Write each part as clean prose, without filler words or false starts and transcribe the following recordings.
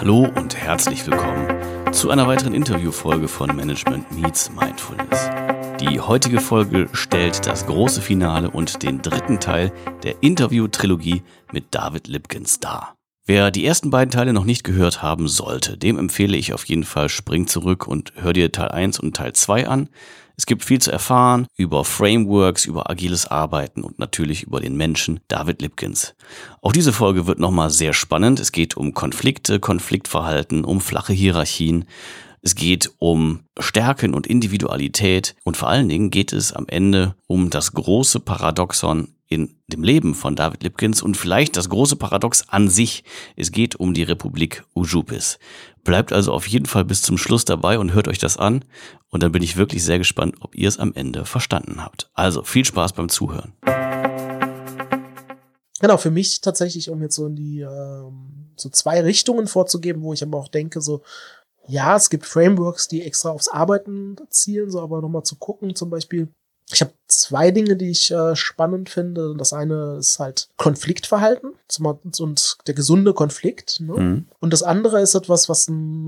Hallo und herzlich willkommen zu einer weiteren Interviewfolge von Management Meets Mindfulness. Die heutige Folge stellt das große Finale und den dritten Teil der Interview-Trilogie mit David Lipkens dar. Wer die ersten beiden Teile noch nicht gehört haben sollte, dem empfehle ich auf jeden Fall, spring zurück und hör dir Teil 1 und Teil 2 an. Es gibt viel zu erfahren über Frameworks, über agiles Arbeiten und natürlich über den Menschen David Lipkens. Auch diese Folge wird nochmal sehr spannend. Es geht um Konflikte, Konfliktverhalten, um flache Hierarchien. Es geht um Stärken und Individualität und vor allen Dingen geht es am Ende um das große Paradoxon in dem Leben von David Lipkens und vielleicht das große Paradox an sich. Es geht um die Republik Ujupis. Bleibt also auf jeden Fall bis zum Schluss dabei und hört euch das an. Und dann bin ich wirklich sehr gespannt, ob ihr es am Ende verstanden habt. Also viel Spaß beim Zuhören. Genau, für mich tatsächlich, um jetzt so in die so zwei Richtungen vorzugeben, wo ich aber auch denke, so ja, es gibt Frameworks, die extra aufs Arbeiten zielen, so aber nochmal zu gucken, zum Beispiel. Ich habe zwei Dinge, die ich spannend finde. Das eine ist halt Konfliktverhalten und der gesunde Konflikt. Ne? Mhm. Und das andere ist etwas, was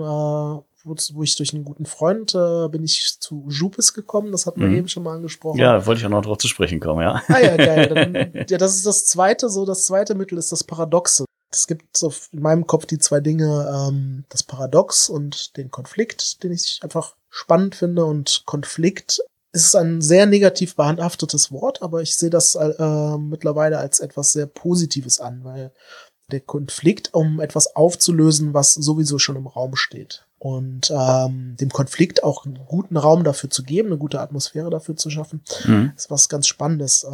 wo ich durch einen guten Freund bin ich zu Ujupis gekommen. Das hatten wir eben schon mal angesprochen. Ja, wollte ich auch noch drauf zu sprechen kommen, ja. Ah ja, geil. Dann, ja, das ist das zweite. So das zweite Mittel ist das Paradoxe. Es gibt so in meinem Kopf die zwei Dinge, das Paradox und den Konflikt, den ich einfach spannend finde. Und Konflikt ist ein sehr negativ behaftetes Wort, aber ich sehe das mittlerweile als etwas sehr Positives an, weil der Konflikt, um etwas aufzulösen, was sowieso schon im Raum steht. Und dem Konflikt auch einen guten Raum dafür zu geben, eine gute Atmosphäre dafür zu schaffen, ist was ganz Spannendes.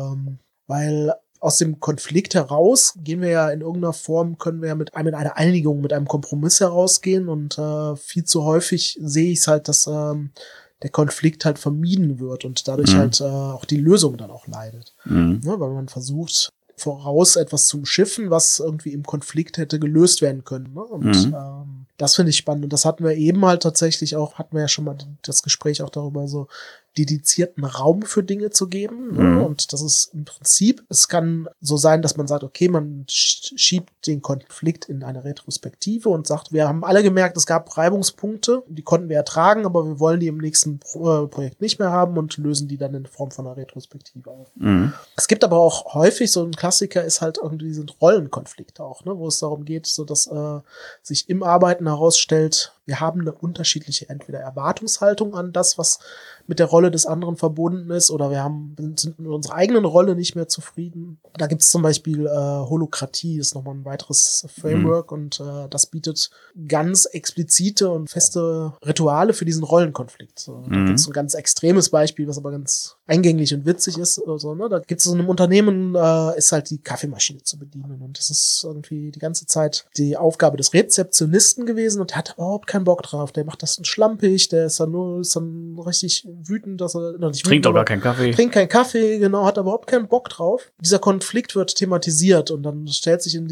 Weil aus dem Konflikt heraus gehen wir ja in irgendeiner Form, können wir ja mit einer Einigung, mit einem Kompromiss herausgehen. Und viel zu häufig sehe ich es halt, dass der Konflikt halt vermieden wird und dadurch halt auch die Lösung dann auch leidet. Ja, weil man versucht, voraus etwas zu umschiffen, was irgendwie im Konflikt hätte gelöst werden können. Ne? Und das finde ich spannend. Und das hatten wir eben halt tatsächlich auch, hatten wir ja schon mal das Gespräch auch darüber, so dedizierten Raum für Dinge zu geben. Ne? Und das ist im Prinzip, es kann so sein, dass man sagt, okay, man schiebt den Konflikt in eine Retrospektive und sagt, wir haben alle gemerkt, es gab Reibungspunkte, die konnten wir ertragen, aber wir wollen die im nächsten Projekt nicht mehr haben und lösen die dann in Form von einer Retrospektive auf. Es gibt aber auch häufig, so ein Klassiker ist halt irgendwie sind Rollenkonflikte auch, ne? Wo es darum geht, so dass sich im Arbeiten herausstellt, wir haben eine unterschiedliche entweder Erwartungshaltung an das, was mit der Rolle des anderen verbunden ist, oder wir sind mit unserer eigenen Rolle nicht mehr zufrieden. Da gibt es zum Beispiel Holokratie, ist nochmal ein weiteres Framework und das bietet ganz explizite und feste Rituale für diesen Rollenkonflikt. So, da gibt es ein ganz extremes Beispiel, was aber ganz eingänglich und witzig ist. Also, ne? Da gibt es so einem Unternehmen, ist halt die Kaffeemaschine zu bedienen und das ist irgendwie die ganze Zeit die Aufgabe des Rezeptionisten gewesen und der hat überhaupt keinen Bock drauf. Der macht das schlampig, der ist dann richtig wütend, dass er nicht trinkt auch gar keinen Kaffee. Trinkt keinen Kaffee, genau, hat überhaupt keinen Bock drauf. Dieser Konflikt wird thematisiert und dann stellt sich in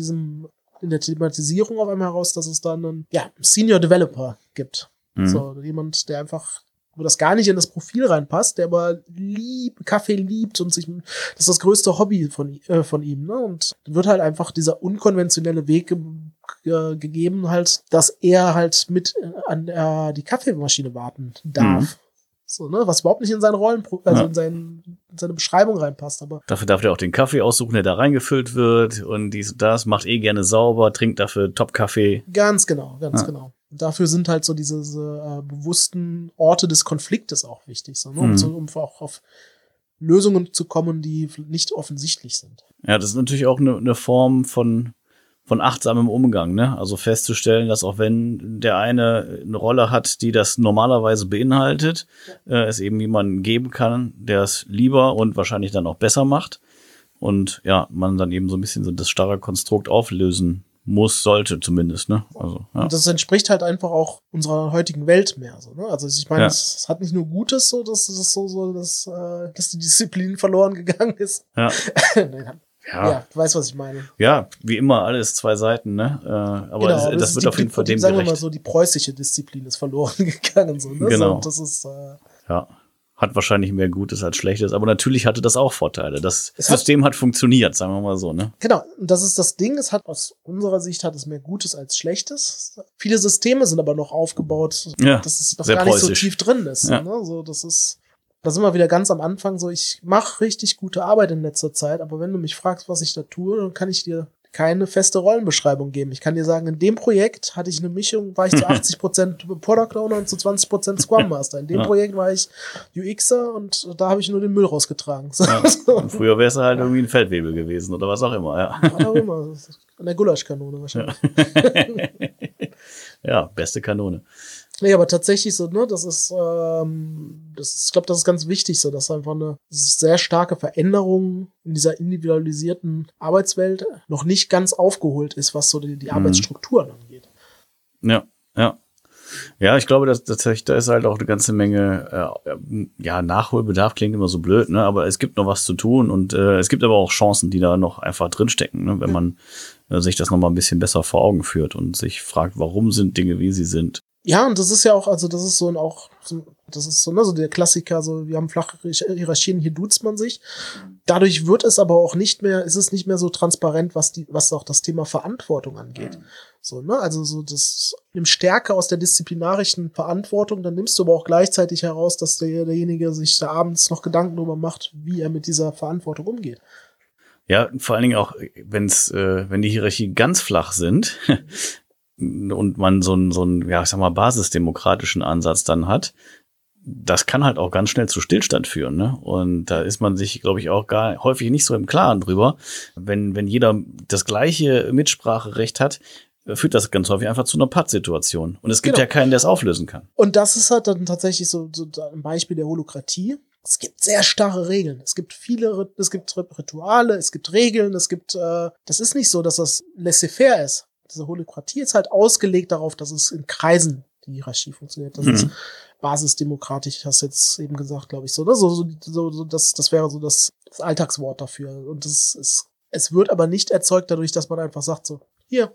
der Thematisierung auf einmal heraus, dass es dann einen Senior Developer gibt. So jemand, der einfach, wo das gar nicht in das Profil reinpasst, der aber Kaffee liebt und das ist das größte Hobby von ihm, ne? Und dann wird halt einfach dieser unkonventionelle Weg gegeben halt, dass er halt mit an die Kaffeemaschine warten darf. So, ne, was überhaupt nicht in seine in seine Beschreibung reinpasst, aber. Dafür darf der auch den Kaffee aussuchen, der da reingefüllt wird und dies und das, macht gerne sauber, trinkt dafür Top-Kaffee. Ganz genau. Und dafür sind halt so diese bewussten Orte des Konfliktes auch wichtig, so, ne, um auch auf Lösungen zu kommen, die nicht offensichtlich sind. Ja, das ist natürlich auch eine Form von achtsamem Umgang, ne? Also festzustellen, dass auch wenn der eine Rolle hat, die das normalerweise beinhaltet, es eben jemanden geben kann, der es lieber und wahrscheinlich dann auch besser macht. Und ja, man dann eben so ein bisschen so das starre Konstrukt auflösen sollte zumindest, ne? Also, ja. Und das entspricht halt einfach auch unserer heutigen Welt mehr, so, ne? Also ich meine, es hat nicht nur Gutes, so, dass die Disziplin verloren gegangen ist. Ja. Ja, du weißt, was ich meine. Ja, wie immer, alles zwei Seiten, ne? Aber genau, das wird auf jeden Fall dem gerecht. Sagen wir mal so, die preußische Disziplin ist verloren gegangen, so, ne? Genau. So, das ist, ja. hat wahrscheinlich mehr Gutes als Schlechtes, aber natürlich hatte das auch Vorteile. Das System hat funktioniert, sagen wir mal so, ne? Genau, und das ist das Ding, aus unserer Sicht hat es mehr Gutes als Schlechtes. Viele Systeme sind aber noch aufgebaut, dass es noch gar nicht so tief drin ist. Ja. Ne? So, da sind wir wieder ganz am Anfang, so ich mache richtig gute Arbeit in letzter Zeit, aber wenn du mich fragst, was ich da tue, dann kann ich dir keine feste Rollenbeschreibung geben. Ich kann dir sagen, in dem Projekt hatte ich eine Mischung, war ich zu 80% Product Owner und zu 20% Scrum Master. In dem Projekt war ich UXer und da habe ich nur den Müll rausgetragen. Ja. Früher wärst du halt irgendwie ein Feldwebel gewesen oder was auch immer. Ja. Was auch immer. An der Gulaschkanone wahrscheinlich. Ja, beste Kanone. Nee, aber tatsächlich so, ne, ich glaube, das ist ganz wichtig so, dass einfach eine sehr starke Veränderung in dieser individualisierten Arbeitswelt noch nicht ganz aufgeholt ist, was so die Arbeitsstrukturen angeht. Ja. Ja, ich glaube, dass tatsächlich da ist halt auch eine ganze Menge, Nachholbedarf klingt immer so blöd, ne, aber es gibt noch was zu tun und es gibt aber auch Chancen, die da noch einfach drinstecken, ne, wenn man sich das noch mal ein bisschen besser vor Augen führt und sich fragt, warum sind Dinge, wie sie sind. Ja, und das ist ja auch, also das ist so so der Klassiker, so wir haben flache Hierarchien, hier duzt man sich. Dadurch ist es nicht mehr so transparent, was auch das Thema Verantwortung angeht. So, ne, also so das nimm Stärke aus der disziplinarischen Verantwortung, dann nimmst du aber auch gleichzeitig heraus, dass derjenige sich da abends noch Gedanken darüber macht, wie er mit dieser Verantwortung umgeht. Ja, vor allen Dingen auch, wenn die Hierarchien ganz flach sind, und man so einen, ich sag mal, basisdemokratischen Ansatz dann hat, das kann halt auch ganz schnell zu Stillstand führen, ne? Und da ist man sich, glaube ich, auch häufig nicht so im Klaren drüber. Wenn jeder das gleiche Mitspracherecht hat, führt das ganz häufig einfach zu einer Pattsituation. Und es gibt ja keinen, der es auflösen kann. Und das ist halt dann tatsächlich so ein Beispiel der Holokratie. Es gibt sehr starre Regeln. Es gibt Rituale, es gibt Regeln, das ist nicht so, dass das laissez-faire ist. Diese Holokratie ist halt ausgelegt darauf, dass es in Kreisen die Hierarchie funktioniert. Das ist basisdemokratisch, hast du jetzt eben gesagt, glaube ich, so. Ne? Das wäre so das Alltagswort dafür. Und es wird aber nicht erzeugt dadurch, dass man einfach sagt so, hier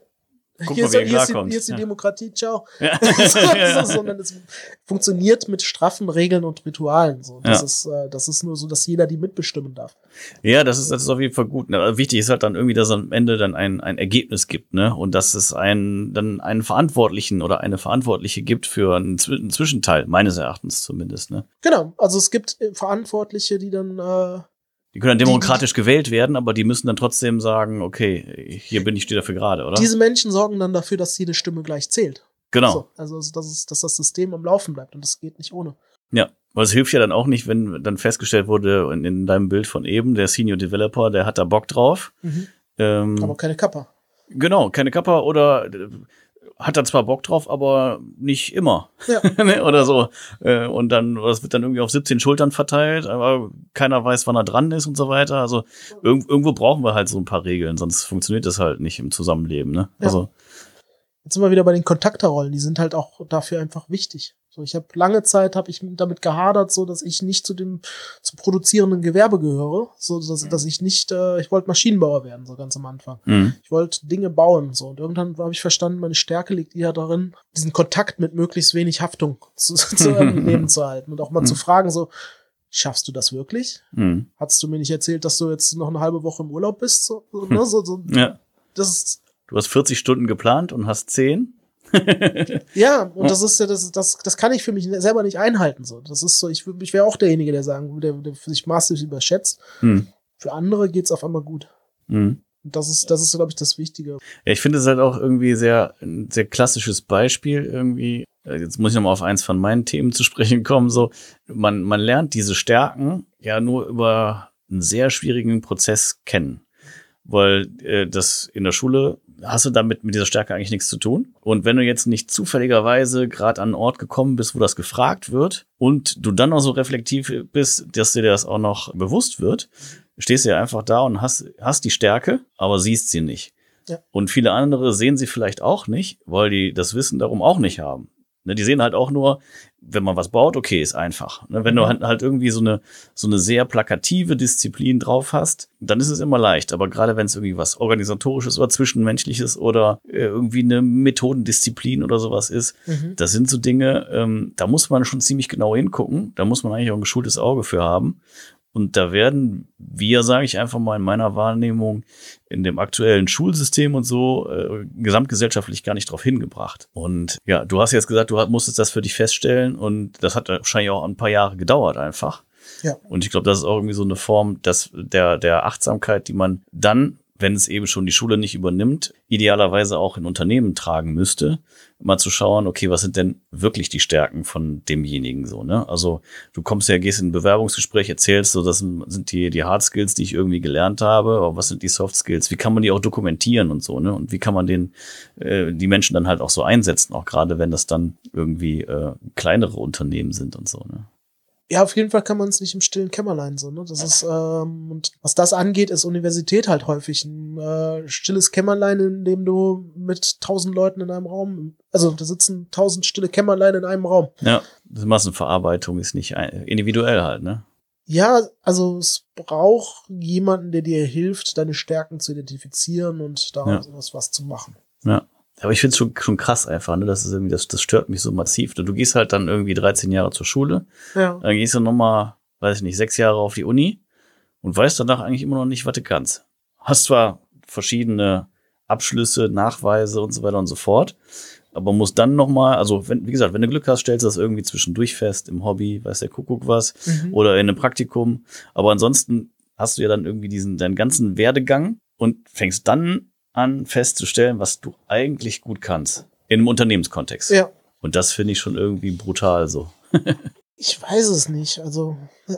ist die Demokratie, ciao. Ja. Sondern es funktioniert mit straffen Regeln und Ritualen. So. Das ist nur so, dass jeder die mitbestimmen darf. Ja, das ist auf jeden Fall gut. Wichtig ist halt dann irgendwie, dass es am Ende dann ein Ergebnis gibt, ne? Und dass es dann einen Verantwortlichen oder eine Verantwortliche gibt für einen Zwischenteil, meines Erachtens zumindest, ne? Genau, also es gibt Verantwortliche, die dann die können dann demokratisch gewählt werden, aber die müssen dann trotzdem sagen, okay, hier stehe dafür gerade, oder? Diese Menschen sorgen dann dafür, dass jede Stimme gleich zählt. Genau. So, also dass das System am Laufen bleibt und das geht nicht ohne. Ja, weil es hilft ja dann auch nicht, wenn dann festgestellt wurde, in deinem Bild von eben, der Senior Developer, der hat da Bock drauf. Aber keine Kappa. Genau, keine Kappa oder hat er zwar Bock drauf, aber nicht immer. Ja. Oder so. Und dann, das wird dann irgendwie auf 17 Schultern verteilt, aber keiner weiß, wann er dran ist und so weiter. Also irgendwo brauchen wir halt so ein paar Regeln, sonst funktioniert das halt nicht im Zusammenleben, ne? Ja. Also. Jetzt sind wir wieder bei den Kontakterrollen, die sind halt auch dafür einfach wichtig. So, ich habe lange Zeit damit gehadert, so dass ich nicht zu produzierenden Gewerbe gehöre, so dass ich nicht, ich wollte Maschinenbauer werden, so ganz am Anfang. Ich wollte Dinge bauen, so, und irgendwann habe ich verstanden, meine Stärke liegt eher darin, diesen Kontakt mit möglichst wenig Haftung zu Leben zu halten und auch mal zu fragen, so, schaffst du das wirklich? Hattest du mir nicht erzählt, dass du jetzt noch eine halbe Woche im Urlaub bist? Ja. Das ist, du hast 40 Stunden geplant und hast 10. Ja, und das ist ja, das kann ich für mich selber nicht einhalten, so. Das ist so, ich wäre auch derjenige, der sich massiv überschätzt. Für andere geht's auf einmal gut. Und das ist, glaube ich, das Wichtige. Ja, ich finde es halt auch irgendwie ein sehr klassisches Beispiel irgendwie. Jetzt muss ich nochmal auf eins von meinen Themen zu sprechen kommen, so. Man lernt diese Stärken ja nur über einen sehr schwierigen Prozess kennen. Weil das in der Schule hast du damit mit dieser Stärke eigentlich nichts zu tun. Und wenn du jetzt nicht zufälligerweise gerade an einen Ort gekommen bist, wo das gefragt wird und du dann noch so reflektiv bist, dass dir das auch noch bewusst wird, stehst du ja einfach da und hast die Stärke, aber siehst sie nicht. Ja. Und viele andere sehen sie vielleicht auch nicht, weil die das Wissen darum auch nicht haben. Ne, die sehen halt auch nur, wenn man was baut, okay, ist einfach. Ne, wenn du halt irgendwie so eine sehr plakative Disziplin drauf hast, dann ist es immer leicht. Aber gerade wenn es irgendwie was Organisatorisches oder Zwischenmenschliches oder irgendwie eine Methodendisziplin oder sowas ist, das sind so Dinge, da muss man schon ziemlich genau hingucken. Da muss man eigentlich auch ein geschultes Auge für haben. Und da werden wir, sage ich einfach mal in meiner Wahrnehmung, in dem aktuellen Schulsystem und so gesamtgesellschaftlich gar nicht drauf hingebracht. Und ja, du hast jetzt gesagt, du musstest das für dich feststellen und das hat wahrscheinlich auch ein paar Jahre gedauert einfach. Ja. Und ich glaube, das ist auch irgendwie so eine Form der Achtsamkeit, die man dann, wenn es eben schon die Schule nicht übernimmt, idealerweise auch in Unternehmen tragen müsste, mal zu schauen, okay, was sind denn wirklich die Stärken von demjenigen so, ne? Also du gehst in ein Bewerbungsgespräch, erzählst so, das sind die Hard Skills, die ich irgendwie gelernt habe, aber was sind die Soft Skills? Wie kann man die auch dokumentieren und so, ne? Und wie kann man die Menschen dann halt auch so einsetzen, auch gerade wenn das dann irgendwie kleinere Unternehmen sind und so, ne? Ja, auf jeden Fall kann man es nicht im stillen Kämmerlein so, ne? Das ist, und was das angeht, ist Universität halt häufig ein stilles Kämmerlein, in dem du mit 1000 Leuten in einem Raum, also da sitzen 1000 stille Kämmerlein in einem Raum. Ja, die Massenverarbeitung ist nicht individuell halt, ne? Ja, also es braucht jemanden, der dir hilft, deine Stärken zu identifizieren und daraus was zu machen. Ja. Aber ich finde es schon krass einfach, ne? Das ist irgendwie, das stört mich so massiv. Du gehst halt dann irgendwie 13 Jahre zur Schule, dann gehst du nochmal, weiß ich nicht, 6 Jahre auf die Uni und weißt danach eigentlich immer noch nicht, was du kannst. Hast zwar verschiedene Abschlüsse, Nachweise und so weiter und so fort, aber musst dann nochmal, also wie gesagt, wenn du Glück hast, stellst du das irgendwie zwischendurch fest, im Hobby, weiß der Kuckuck was, oder in einem Praktikum. Aber ansonsten hast du ja dann irgendwie deinen ganzen Werdegang und fängst dann an festzustellen, was du eigentlich gut kannst. In einem Unternehmenskontext. Ja. Und das finde ich schon irgendwie brutal so. Ich weiß es nicht, also.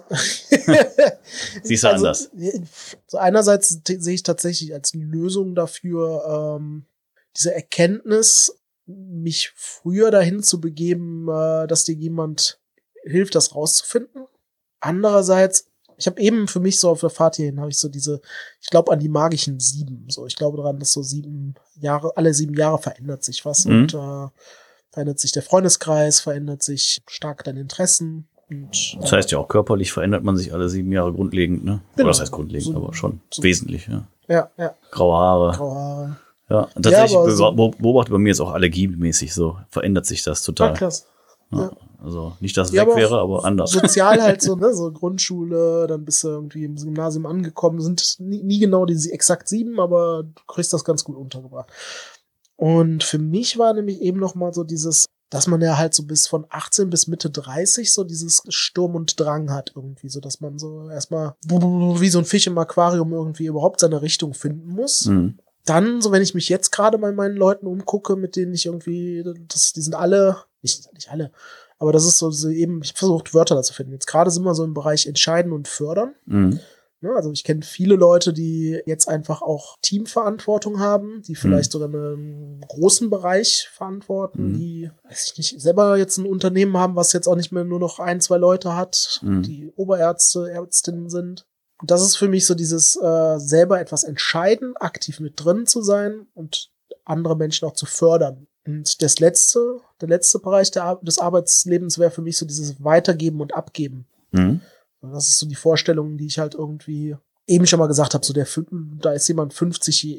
Siehst du anders? So einerseits sehe ich tatsächlich als Lösung dafür, diese Erkenntnis, mich früher dahin zu begeben, dass dir jemand hilft, das rauszufinden. Andererseits, ich habe eben für mich so auf der Fahrt hierhin, habe ich so ich glaube an die magischen 7. So, ich glaube daran, dass so 7 Jahre, alle 7 Jahre verändert sich was und verändert sich der Freundeskreis, verändert sich stark deine Interessen. Und, das heißt ja auch körperlich verändert man sich alle 7 Jahre grundlegend, ne? Genau. Oder das heißt grundlegend, aber schon wesentlich, ja. Ja. Graue Haare. Ja, und tatsächlich beobachtet bei mir jetzt auch allergiemäßig so, verändert sich das total. Krass. Ja. Also nicht, dass es weg wäre, aber anders. Sozial halt so, ne, so Grundschule, dann bist du irgendwie im Gymnasium angekommen, sind nie genau die exakt 7, aber du kriegst das ganz gut untergebracht. Und für mich war nämlich eben noch mal so dieses, dass man ja halt so bis von 18 bis Mitte 30 so dieses Sturm und Drang hat irgendwie, so dass man so erstmal wie so ein Fisch im Aquarium irgendwie überhaupt seine Richtung finden muss. Dann, so wenn ich mich jetzt gerade bei meinen Leuten umgucke, mit denen ich irgendwie, die sind alle, nicht alle, aber das ist so eben, ich habe versucht, Wörter dazu finden. Jetzt gerade sind wir so im Bereich Entscheiden und Fördern. Ja, also ich kenne viele Leute, die jetzt einfach auch Teamverantwortung haben, die vielleicht sogar einen großen Bereich verantworten, die, weiß ich nicht, selber jetzt ein Unternehmen haben, was jetzt auch nicht mehr nur noch 1, 2 Leute hat, die Oberärzte, Ärztinnen sind. Und das ist für mich so dieses selber etwas entscheiden, aktiv mit drin zu sein und andere Menschen auch zu fördern. Und der letzte Bereich des Arbeitslebens wäre für mich so dieses Weitergeben und Abgeben. Und das ist so die Vorstellung, die ich halt irgendwie eben schon mal gesagt habe, so da ist jemand 50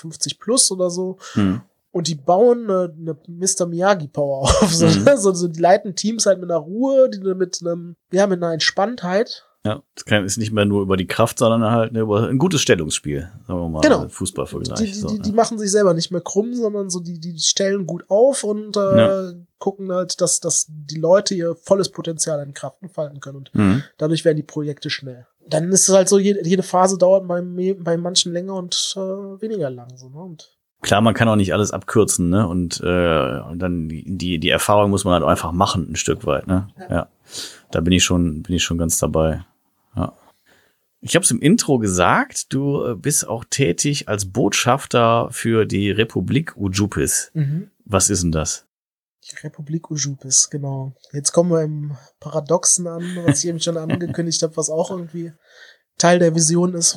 plus oder so. Und die bauen eine Mr. Miyagi-Power auf. So, die leiten Teams halt mit einer Ruhe, mit einer Entspanntheit. Ja, das ist nicht mehr nur über die Kraft, sondern halt über ein gutes Stellungsspiel, sagen wir mal, genau. Fußballvergleich. Die machen sich selber nicht mehr krumm, sondern so die stellen gut auf und gucken halt, dass die Leute ihr volles Potenzial in Kraft entfalten können und dadurch werden die Projekte schnell. Dann ist es halt so, jede Phase dauert bei manchen länger und weniger lang. So, ne? Und klar, man kann auch nicht alles abkürzen, ne? Und dann die Erfahrung muss man halt einfach machen, ein Stück weit, ne? Ja. Da bin ich schon ganz dabei. Ja. Ich habe es im Intro gesagt, du bist auch tätig als Botschafter für die Republik Ujupis. Was ist denn das? Die Republik Ujupis, genau. Jetzt kommen wir im Paradoxen an, was ich eben schon angekündigt habe, was auch irgendwie Teil der Vision ist,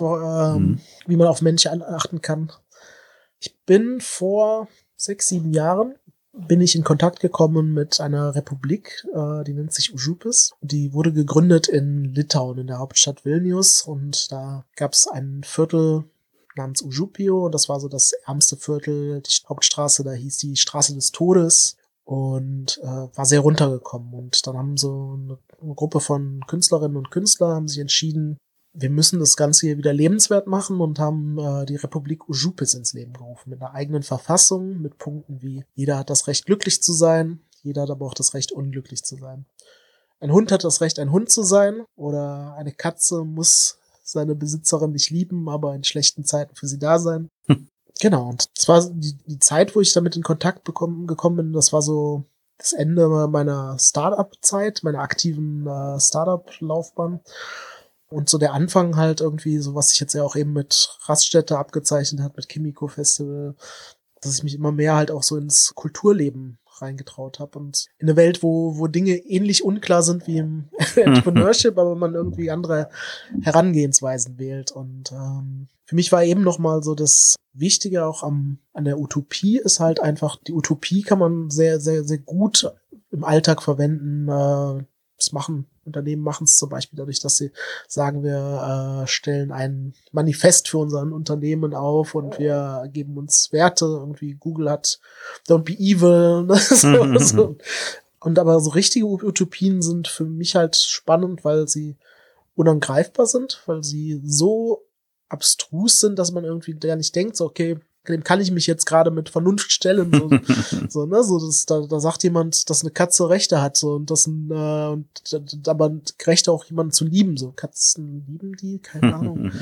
wie man auf Menschen achten kann. Ich bin vor 6, 7 Jahren bin ich in Kontakt gekommen mit einer Republik, die nennt sich Užupis. Die wurde gegründet in Litauen, in der Hauptstadt Vilnius, und da gab es ein Viertel namens Užupio, und das war so das ärmste Viertel. Die Hauptstraße, da hieß die Straße des Todes, und war sehr runtergekommen. Und dann haben so eine Gruppe von Künstlerinnen und Künstlern haben sich entschieden, wir müssen das Ganze hier wieder lebenswert machen, und haben die Republik Užupis ins Leben gerufen, mit einer eigenen Verfassung, mit Punkten wie: jeder hat das Recht, glücklich zu sein, jeder hat aber auch das Recht, unglücklich zu sein. Ein Hund hat das Recht, ein Hund zu sein, oder eine Katze muss seine Besitzerin nicht lieben, aber in schlechten Zeiten für sie da sein. Genau, und das war die Zeit, wo ich damit in Kontakt gekommen bin. Das war so das Ende meiner Startup-Zeit, meiner aktiven Startup-Laufbahn. Und so der Anfang halt irgendwie, so was sich jetzt ja auch eben mit Raststätte abgezeichnet hat, mit Kimiko Festival, dass ich mich immer mehr halt auch so ins Kulturleben reingetraut habe, und in eine Welt, wo Dinge ähnlich unklar sind wie im Entrepreneurship, aber man irgendwie andere Herangehensweisen wählt. Und für mich war eben nochmal so das Wichtige auch an der Utopie ist halt einfach, die Utopie kann man sehr, sehr, sehr gut im Alltag verwenden. Unternehmen machen es zum Beispiel dadurch, dass sie sagen, wir stellen ein Manifest für unser Unternehmen auf und wir geben uns Werte. Irgendwie Google hat Don't be evil. Ne? So. Und aber so richtige Utopien sind für mich halt spannend, weil sie unangreifbar sind, weil sie so abstrus sind, dass man irgendwie gar nicht denkt, so okay, dem kann ich mich jetzt gerade mit Vernunft stellen, da sagt jemand, dass eine Katze Rechte hat, so, und aber Rechte auch jemanden zu lieben, so, Katzen lieben die, keine Ahnung.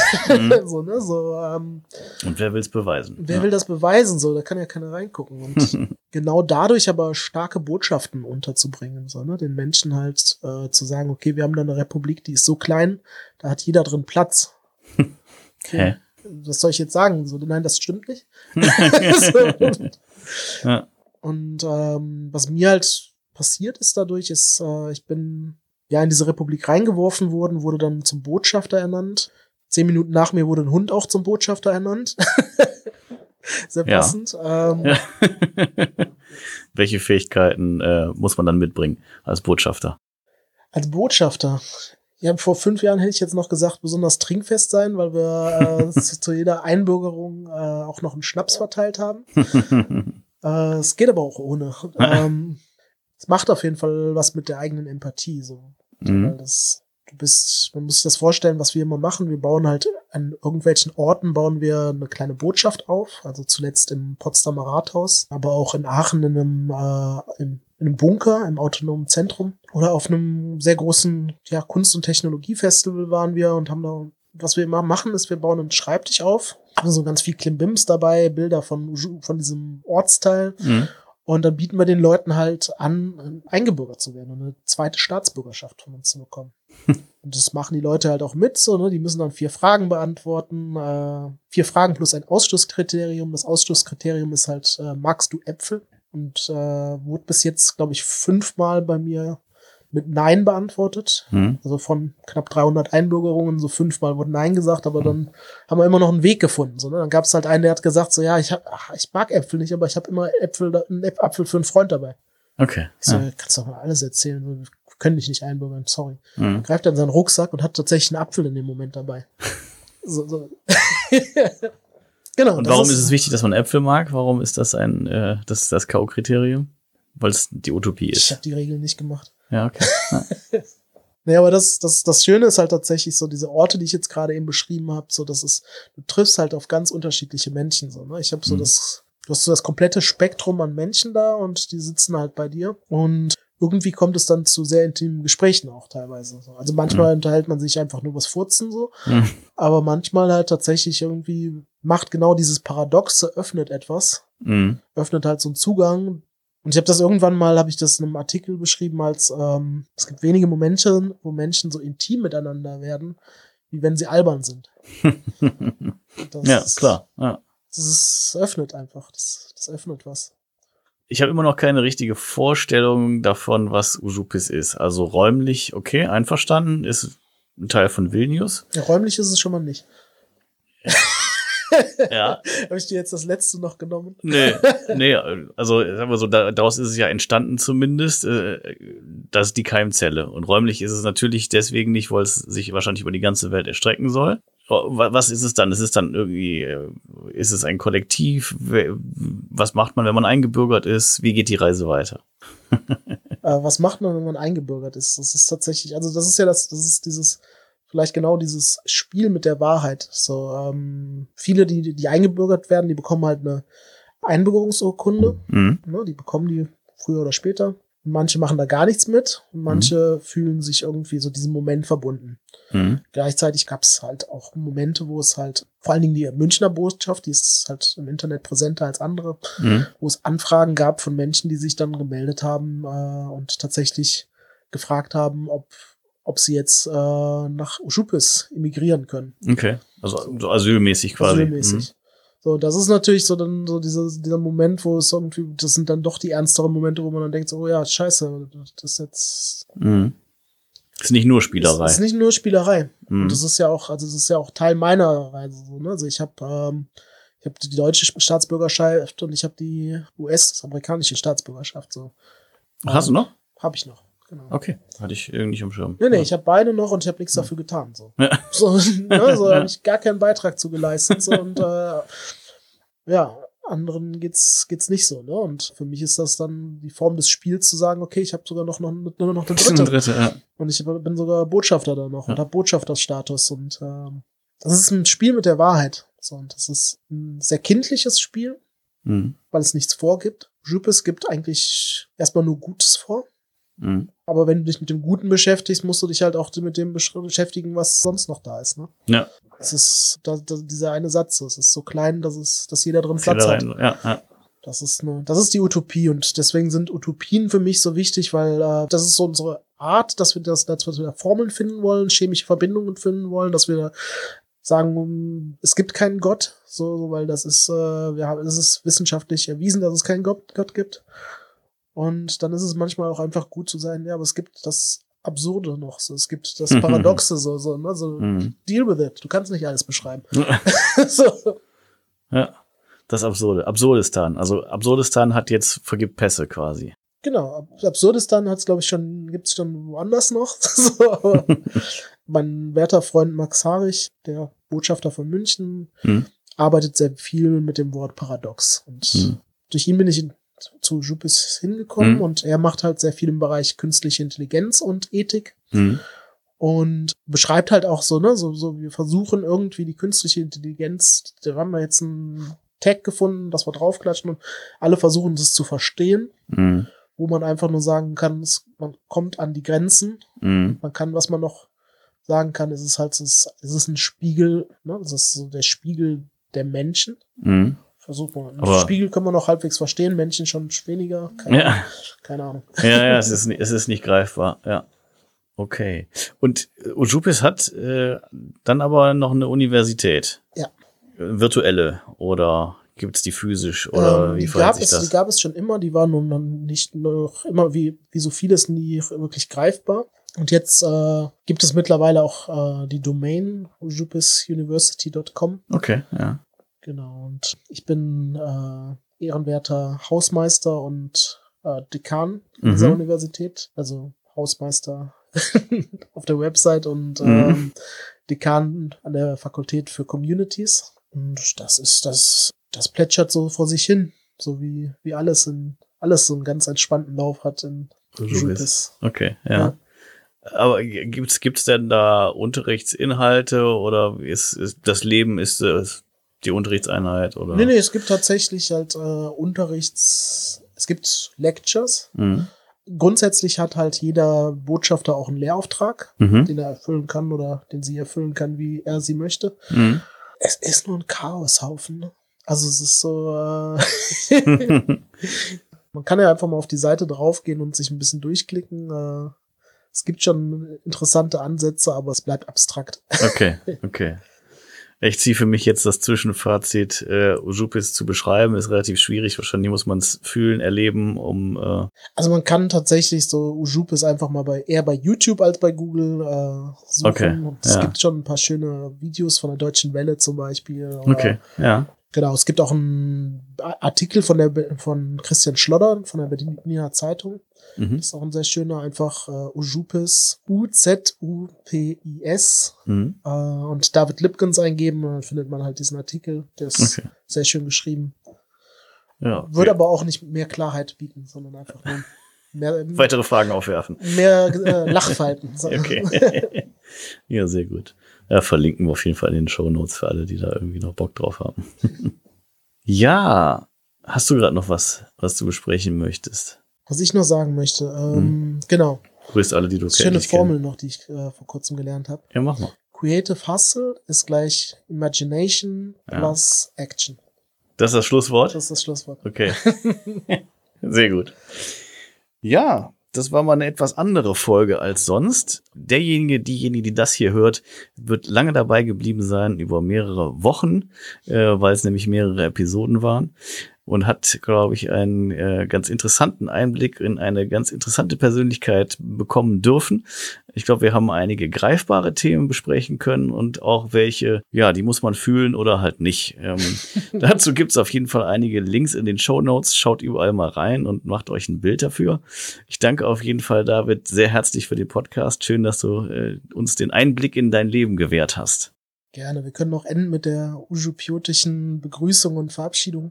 Und wer will's beweisen? Wer will das beweisen, so, da kann ja keiner reingucken, und genau dadurch aber starke Botschaften unterzubringen, so, ne, den Menschen halt zu sagen, okay, wir haben da eine Republik, die ist so klein, da hat jeder drin Platz. Okay. Was soll ich jetzt sagen? So, nein, das stimmt nicht. Ja. Und was mir halt passiert ist dadurch, ist, ich bin ja in diese Republik reingeworfen worden, wurde dann zum Botschafter ernannt. 10 Minuten nach mir wurde ein Hund auch zum Botschafter ernannt. Sehr passend. Ja. Welche Fähigkeiten muss man dann mitbringen als Botschafter? Als Botschafter? Ja, vor 5 Jahren hätte ich jetzt noch gesagt, besonders trinkfest sein, weil wir zu jeder Einbürgerung auch noch einen Schnaps verteilt haben. Es geht aber auch ohne. Es macht auf jeden Fall was mit der eigenen Empathie. So. Weil man muss sich das vorstellen, was wir immer machen. Wir bauen halt an irgendwelchen Orten eine kleine Botschaft auf. Also zuletzt im Potsdamer Rathaus, aber auch in Aachen in einem Bunker, im autonomen Zentrum, oder auf einem sehr großen Kunst- und Technologiefestival waren wir und haben da, was wir immer machen, ist, wir bauen einen Schreibtisch auf, haben so ganz viel Klimbims dabei, Bilder von diesem Ortsteil, und dann bieten wir den Leuten halt an, eingebürgert zu werden und eine zweite Staatsbürgerschaft von uns zu bekommen. Und das machen die Leute halt auch mit, so, ne? Die müssen dann 4 Fragen beantworten, 4 Fragen plus ein Ausschlusskriterium. Das Ausschlusskriterium ist halt, magst du Äpfel? Und wurde bis jetzt, glaube ich, 5-mal bei mir mit Nein beantwortet. Also von knapp 300 Einbürgerungen, so 5-mal wurde Nein gesagt, aber dann haben wir immer noch einen Weg gefunden. So, ne? Dann gab es halt einen, der hat gesagt, so, ja, ich mag Äpfel nicht, aber ich habe immer einen Apfel für einen Freund dabei. Okay. Ich so, kannst doch mal alles erzählen, wir können dich nicht einbürgern, sorry. Dann greift er in seinen Rucksack und hat tatsächlich einen Apfel in dem Moment dabei. so. Genau. Und warum ist es wichtig, dass man Äpfel mag? Warum ist das das K.O.-Kriterium? Weil es die Utopie ist. Ich habe die Regeln nicht gemacht. Ja, okay. Ja. Naja, aber das Schöne ist halt tatsächlich so, diese Orte, die ich jetzt gerade eben beschrieben habe, so, du triffst halt auf ganz unterschiedliche Menschen, so, ne? Ich habe so du hast so das komplette Spektrum an Menschen da, und die sitzen halt bei dir, und irgendwie kommt es dann zu sehr intimen Gesprächen auch teilweise. Also manchmal unterhält man sich einfach nur was Furzen so, aber manchmal halt tatsächlich irgendwie macht genau dieses Paradoxe, öffnet etwas, öffnet halt so einen Zugang. Und ich habe das irgendwann mal, habe ich das in einem Artikel beschrieben als, es gibt wenige Momente, wo Menschen so intim miteinander werden, wie wenn sie albern sind. Klar. Ja. Das öffnet einfach, das öffnet was. Ich habe immer noch keine richtige Vorstellung davon, was Užupis ist. Also räumlich, okay, einverstanden, ist ein Teil von Vilnius. Ja, räumlich ist es schon mal nicht. Ja. Habe ich dir jetzt das letzte noch genommen? Nee, also sagen wir so, daraus ist es ja entstanden zumindest, das ist die Keimzelle. Und räumlich ist es natürlich deswegen nicht, weil es sich wahrscheinlich über die ganze Welt erstrecken soll. Was ist es dann? Ist es dann irgendwie, ist es ein Kollektiv? Was macht man, wenn man eingebürgert ist? Wie geht die Reise weiter? Was macht man, wenn man eingebürgert ist? Das ist tatsächlich, also das ist ja das ist dieses, vielleicht genau dieses Spiel mit der Wahrheit. So, viele, die eingebürgert werden, die bekommen halt eine Einbürgerungsurkunde. Mhm. Ne, die bekommen die früher oder später. Und manche machen da gar nichts mit und manche fühlen sich irgendwie so diesem Moment verbunden. Mhm. Gleichzeitig gab es halt auch Momente, wo es halt, vor allen Dingen die Münchner Botschaft, die ist halt im Internet präsenter als andere, wo es Anfragen gab von Menschen, die sich dann gemeldet haben und tatsächlich gefragt haben, ob sie jetzt nach Ujupis emigrieren können. Okay, also so asylmäßig quasi. Asylmäßig. So, das ist natürlich so dann so dieser Moment, wo es irgendwie, das sind dann doch die ernsteren Momente, wo man dann denkt, so, oh ja, scheiße, das ist jetzt. Ist nicht nur Spielerei. Das ist nicht nur Spielerei. Und das ist ja auch, also das ist ja auch Teil meiner Reise. So, ne? Also ich habe die deutsche Staatsbürgerschaft und ich habe die US-amerikanische Staatsbürgerschaft. So. Hast du noch? Habe ich noch. Genau. Okay, hatte ich irgendwie nicht am Schirm. Nee, ich habe beide noch und ich habe nichts dafür getan. So, so habe ich gar keinen Beitrag zu geleistet. So, und anderen geht's nicht so. Ne? Und für mich ist das dann die Form des Spiels zu sagen, okay, ich habe sogar nur noch den Dritte. Ja. Und ich bin sogar Botschafter da noch und habe Botschafterstatus. Und das ist ein Spiel mit der Wahrheit. So, und das ist ein sehr kindliches Spiel, weil es nichts vorgibt. Ujupis gibt eigentlich erstmal nur Gutes vor. Aber wenn du dich mit dem Guten beschäftigst, musst du dich halt auch mit dem beschäftigen, was sonst noch da ist. Ne? Ja. Es ist dieser eine Satz, es ist so klein, dass jeder drin Platz hat. Ja. Das ist die Utopie und deswegen sind Utopien für mich so wichtig, weil das ist so unsere Art, dass wir da Formeln finden wollen, chemische Verbindungen finden wollen, dass wir sagen, es gibt keinen Gott, so weil das ist wissenschaftlich erwiesen, dass es keinen Gott gibt. Und dann ist es manchmal auch einfach gut zu sein, ja, aber es gibt das Absurde noch, so, es gibt das Paradoxe, deal with it. Du kannst nicht alles beschreiben. So. Ja, das Absurde. Absurdistan. Also Absurdistan vergibt Pässe quasi. Genau, Absurdistan gibt's schon woanders noch. So, aber mein werter Freund Max Harich, der Botschafter von München, arbeitet sehr viel mit dem Wort Paradox. Und durch ihn bin ich zu Ujupis hingekommen und er macht halt sehr viel im Bereich künstliche Intelligenz und Ethik und beschreibt halt auch so, wir versuchen irgendwie die künstliche Intelligenz, da haben wir jetzt einen Tag gefunden, das wir draufklatschen und alle versuchen das zu verstehen, wo man einfach nur sagen kann, man kommt an die Grenzen, man kann, was man noch sagen kann, es ist ein Spiegel, ne, es ist so der Spiegel der Menschen. Versucht man. Aber Spiegel können wir noch halbwegs verstehen, Menschen schon weniger. Keine Ahnung. Ja, es ist nicht greifbar. Ja. Okay. Und Ujupis hat dann aber noch eine Universität. Ja. Virtuelle oder gibt's die physisch oder wie verhält sich das? Die gab es schon immer, die war nun nicht noch immer wie so vieles nie wirklich greifbar. Und jetzt gibt es mittlerweile auch die Domain ujupisuniversity.com. Okay, ja. Genau, und ich bin ehrenwerter Hausmeister und Dekan dieser Universität, also Hausmeister auf der Website und Dekan an der Fakultät für Communities. Und das plätschert so vor sich hin, so wie alles so einen ganz entspannten Lauf hat in Ujupis. Okay, ja. Aber gibt's denn da Unterrichtsinhalte oder ist das Leben die Unterrichtseinheit oder? Nee, es gibt tatsächlich halt es gibt Lectures. Grundsätzlich hat halt jeder Botschafter auch einen Lehrauftrag, den er erfüllen kann oder den sie erfüllen kann, wie er sie möchte. Es ist nur ein Chaoshaufen. Ne? Also es ist so, man kann ja einfach mal auf die Seite draufgehen und sich ein bisschen durchklicken. Es gibt schon interessante Ansätze, aber es bleibt abstrakt. Okay. Ich ziehe für mich jetzt das Zwischenfazit, Ujupis zu beschreiben, ist relativ schwierig. Wahrscheinlich muss man es fühlen, erleben, Also man kann tatsächlich so Ujupis einfach mal eher bei YouTube als bei Google suchen. Okay, und es gibt schon ein paar schöne Videos von der Deutschen Welle zum Beispiel. Okay, ja. Genau, es gibt auch einen Artikel von Christian Schlodder von der Berliner Zeitung. Das ist auch ein sehr schöner, einfach Ujupis, Uzupis und David Lipkens eingeben, dann findet man halt diesen Artikel. Der ist sehr schön geschrieben. Ja, würde aber auch nicht mehr Klarheit bieten, sondern einfach nur mehr weitere Fragen aufwerfen. Mehr Lachfalten. Okay. Ja, sehr gut. Ja, verlinken wir auf jeden Fall in den Shownotes für alle, die da irgendwie noch Bock drauf haben. Ja, hast du gerade noch was du besprechen möchtest? Was ich noch sagen möchte, genau. Grüß alle, die du kennst. Schöne Formel noch, die ich vor kurzem gelernt habe. Ja, mach mal. Creative Hustle ist gleich Imagination plus Action. Das ist das Schlusswort? Das ist das Schlusswort. Okay. Sehr gut. Ja, das war mal eine etwas andere Folge als sonst. Diejenige, die das hier hört, wird lange dabei geblieben sein, über mehrere Wochen, weil es nämlich mehrere Episoden waren. Und hat, glaube ich, einen ganz interessanten Einblick in eine ganz interessante Persönlichkeit bekommen dürfen. Ich glaube, wir haben einige greifbare Themen besprechen können und auch welche, ja, die muss man fühlen oder halt nicht. Dazu gibt es auf jeden Fall einige Links in den Shownotes. Schaut überall mal rein und macht euch ein Bild dafür. Ich danke auf jeden Fall, David, sehr herzlich für den Podcast. Schön, dass du uns den Einblick in dein Leben gewährt hast. Gerne. Wir können noch enden mit der ujupiotischen Begrüßung und Verabschiedung.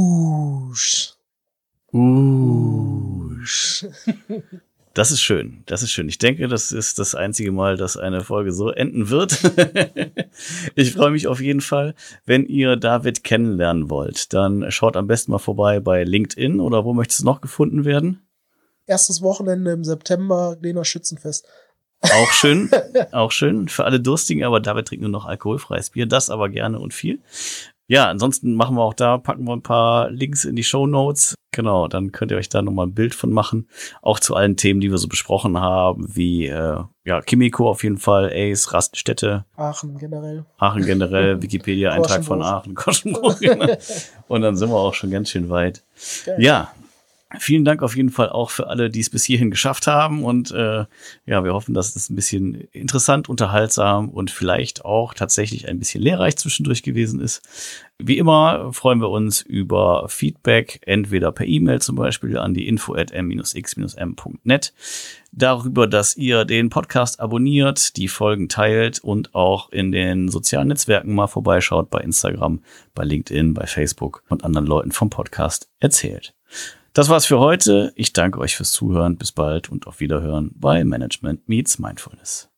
Das ist schön. Das ist schön. Ich denke, das ist das einzige Mal, dass eine Folge so enden wird. Ich freue mich auf jeden Fall. Wenn ihr David kennenlernen wollt, dann schaut am besten mal vorbei bei LinkedIn oder wo möchtest du noch gefunden werden? Erstes Wochenende im September, Glener Schützenfest. Auch schön, auch schön. Für alle Durstigen, aber David trinkt nur noch alkoholfreies Bier. Das aber gerne und viel. Ja, ansonsten machen wir auch da, packen wir ein paar Links in die Shownotes. Genau, dann könnt ihr euch da nochmal ein Bild von machen. Auch zu allen Themen, die wir so besprochen haben, wie Kimiko auf jeden Fall, Ace, Raststätte. Aachen generell, Wikipedia-Eintrag von Aachen, Koschenbruch. Und dann sind wir auch schon ganz schön weit. Okay. Ja. Vielen Dank auf jeden Fall auch für alle, die es bis hierhin geschafft haben. Und wir hoffen, dass es ein bisschen interessant, unterhaltsam und vielleicht auch tatsächlich ein bisschen lehrreich zwischendurch gewesen ist. Wie immer freuen wir uns über Feedback, entweder per E-Mail zum Beispiel an die info@m-x-m.net, darüber, dass ihr den Podcast abonniert, die Folgen teilt und auch in den sozialen Netzwerken mal vorbeischaut, bei Instagram, bei LinkedIn, bei Facebook und anderen Leuten vom Podcast erzählt. Das war's für heute. Ich danke euch fürs Zuhören. Bis bald und auf Wiederhören bei Management Meets Mindfulness.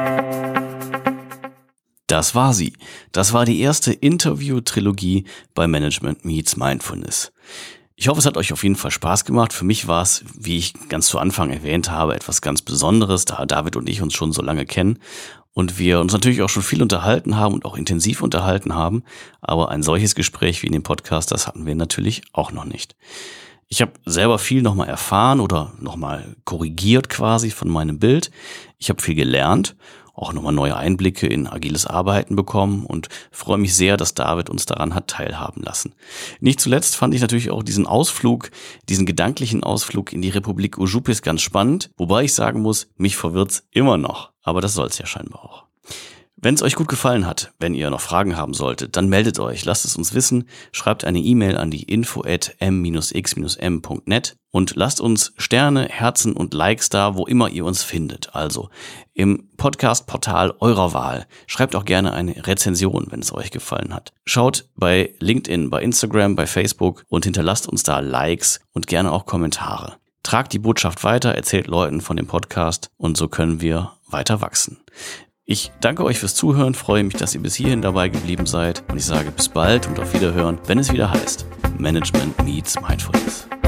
Das war sie. Das war die erste Interview-Trilogie bei Management Meets Mindfulness. Ich hoffe, es hat euch auf jeden Fall Spaß gemacht. Für mich war es, wie ich ganz zu Anfang erwähnt habe, etwas ganz Besonderes, da David und ich uns schon so lange kennen und wir uns natürlich auch schon viel unterhalten haben und auch intensiv unterhalten haben. Aber ein solches Gespräch wie in dem Podcast, das hatten wir natürlich auch noch nicht. Ich habe selber viel nochmal erfahren oder nochmal korrigiert quasi von meinem Bild. Ich habe viel gelernt, auch nochmal neue Einblicke in agiles Arbeiten bekommen und freue mich sehr, dass David uns daran hat teilhaben lassen. Nicht zuletzt fand ich natürlich auch diesen gedanklichen Ausflug in die Republik Ujupis ganz spannend, wobei ich sagen muss, mich verwirrt's immer noch, aber das soll's ja scheinbar auch. Wenn es euch gut gefallen hat, wenn ihr noch Fragen haben solltet, dann meldet euch, lasst es uns wissen, schreibt eine E-Mail an die info@m-x-m.net und lasst uns Sterne, Herzen und Likes da, wo immer ihr uns findet. Also im Podcast-Portal eurer Wahl. Schreibt auch gerne eine Rezension, wenn es euch gefallen hat. Schaut bei LinkedIn, bei Instagram, bei Facebook und hinterlasst uns da Likes und gerne auch Kommentare. Tragt die Botschaft weiter, erzählt Leuten von dem Podcast und so können wir weiter wachsen. Ich danke euch fürs Zuhören, freue mich, dass ihr bis hierhin dabei geblieben seid und ich sage bis bald und auf Wiederhören, wenn es wieder heißt Management Meets Mindfulness.